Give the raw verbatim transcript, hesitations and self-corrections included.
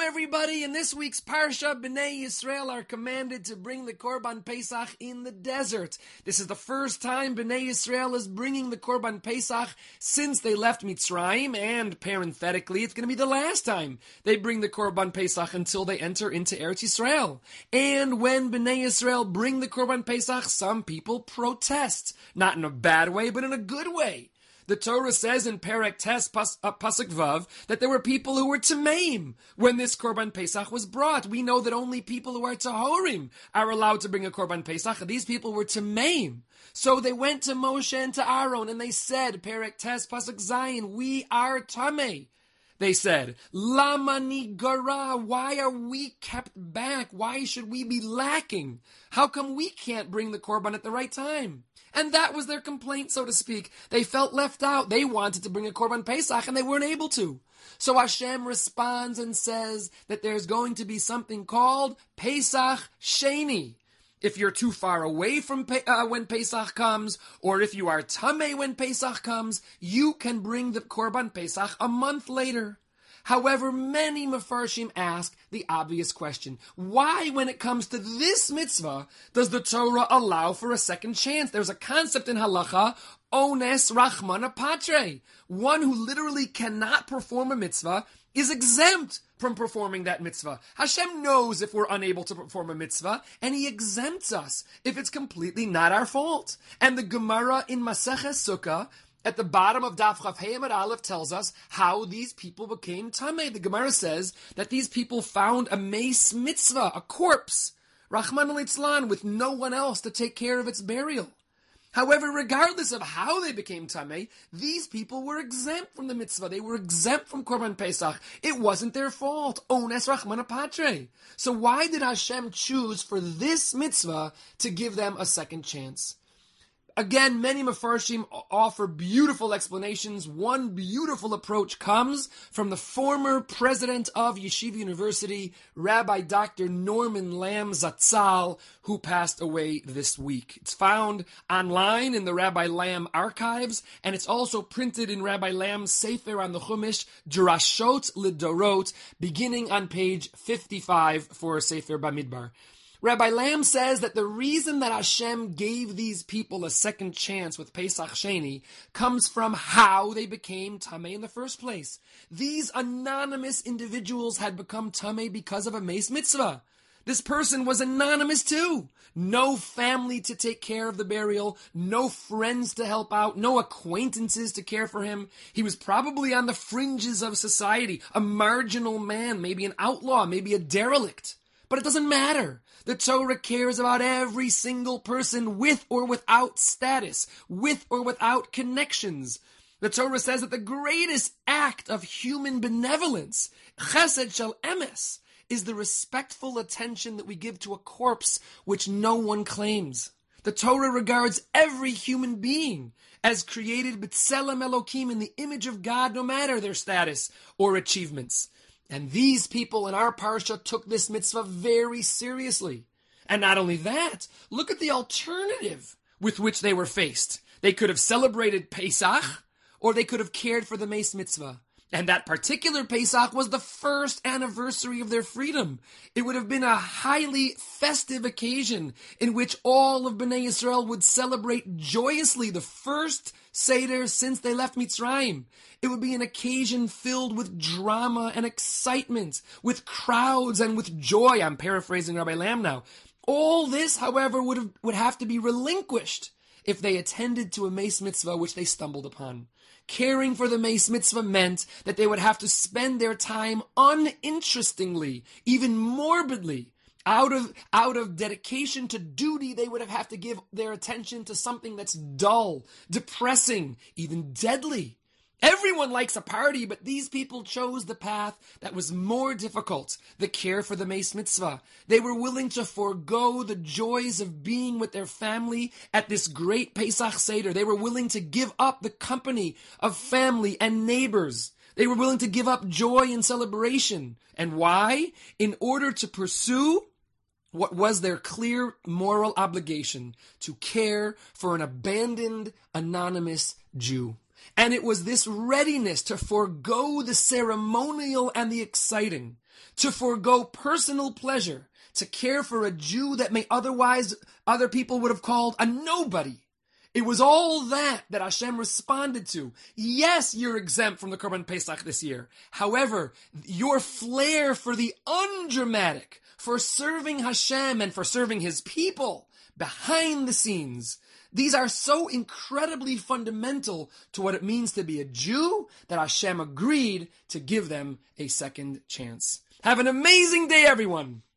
everybody. In this week's Parsha, Bnei Yisrael are commanded to bring the Korban Pesach in the desert. This is the first time Bnei Yisrael is bringing the Korban Pesach since they left Mitzrayim, and parenthetically, it's going to be the last time they bring the Korban Pesach until they enter into Eretz Yisrael. And when Bnei Yisrael bring the Korban Pesach, some people protest. Not in a bad way, but in a good way. The Torah says in Perek Tes Pas, uh, Pasuk Vav that there were people who were Tameim when this Korban Pesach was brought. We know that only people who are Tahorim are allowed to bring a Korban Pesach. These people were Tameim. So they went to Moshe and to Aaron and they said, Perek Tes Pasuk Zayin, we are Tamei. They said, Lama nigara, why are we kept back? Why should we be lacking? How come we can't bring the Korban at the right time? And that was their complaint, so to speak. They felt left out. They wanted to bring a Korban Pesach and they weren't able to. So Hashem responds and says that there's going to be something called Pesach Sheni. If you're too far away from uh, when Pesach comes, or if you are Tamei when Pesach comes, you can bring the Korban Pesach a month later. However, many Mefarshim ask the obvious question: why, when it comes to this mitzvah, does the Torah allow for a second chance? There's a concept in halacha, ones rachmana patre. One who literally cannot perform a mitzvah is exempt from performing that mitzvah. Hashem knows if we're unable to perform a mitzvah, and He exempts us if it's completely not our fault. And the Gemara in Maseches Sukkah, at the bottom of Daf Chaf Hei Amud Aleph, tells us how these people became Tamei. The Gemara says that these people found a meis mitzvah, a corpse, Rachman al-Itzlan, with no one else to take care of its burial. However, regardless of how they became Tamei, these people were exempt from the mitzvah. They were exempt from Korban Pesach. It wasn't their fault. Ones Rachmana Patre. So why did Hashem choose for this mitzvah to give them a second chance? Again, many Mefarshim offer beautiful explanations. One beautiful approach comes from the former president of Yeshiva University, Rabbi Doctor Norman Lamm Zatzal, who passed away this week. It's found online in the Rabbi Lamm archives, and it's also printed in Rabbi Lamm's Sefer on the Chumash, Drashot Lidorot, beginning on page fifty-five for Sefer Bamidbar. Rabbi Lamm says that the reason that Hashem gave these people a second chance with Pesach Sheni comes from how they became Tamei in the first place. These anonymous individuals had become Tamei because of a meis mitzvah. This person was anonymous too. No family to take care of the burial, no friends to help out, no acquaintances to care for him. He was probably on the fringes of society, a marginal man, maybe an outlaw, maybe a derelict. But it doesn't matter. The Torah cares about every single person with or without status, with or without connections. The Torah says that the greatest act of human benevolence, chesed shel emes, is the respectful attention that we give to a corpse which no one claims. The Torah regards every human being as created b'tselem Elokim, in the image of God, no matter their status or achievements. And these people in our parsha took this mitzvah very seriously. And not only that, look at the alternative with which they were faced. They could have celebrated Pesach, or they could have cared for the meis mitzvah. And that particular Pesach was the first anniversary of their freedom. It would have been a highly festive occasion in which all of Bnei Yisrael would celebrate joyously the first Seder since they left Mitzrayim. It would be an occasion filled with drama and excitement, with crowds and with joy. I'm paraphrasing Rabbi Lamm now. All this, however, would have, would have to be relinquished if they attended to a meis mitzvah which they stumbled upon. Caring for the meis mitzvah meant that they would have to spend their time uninterestingly, even morbidly. Out of, out of dedication to duty, they would have had to give their attention to something that's dull, depressing, even deadly. Everyone likes a party, but these people chose the path that was more difficult, the care for the meis mitzvah. They were willing to forego the joys of being with their family at this great Pesach Seder. They were willing to give up the company of family and neighbors. They were willing to give up joy and celebration. And why? In order to pursue what was their clear moral obligation, to care for an abandoned, anonymous Jew. And it was this readiness to forego the ceremonial and the exciting, to forego personal pleasure, to care for a Jew that may otherwise other people would have called a nobody. It was all that that Hashem responded to. Yes, you're exempt from the Korban Pesach this year. However, your flair for the undramatic, for serving Hashem and for serving His people behind the scenes, these are so incredibly fundamental to what it means to be a Jew that Hashem agreed to give them a second chance. Have an amazing day, everyone!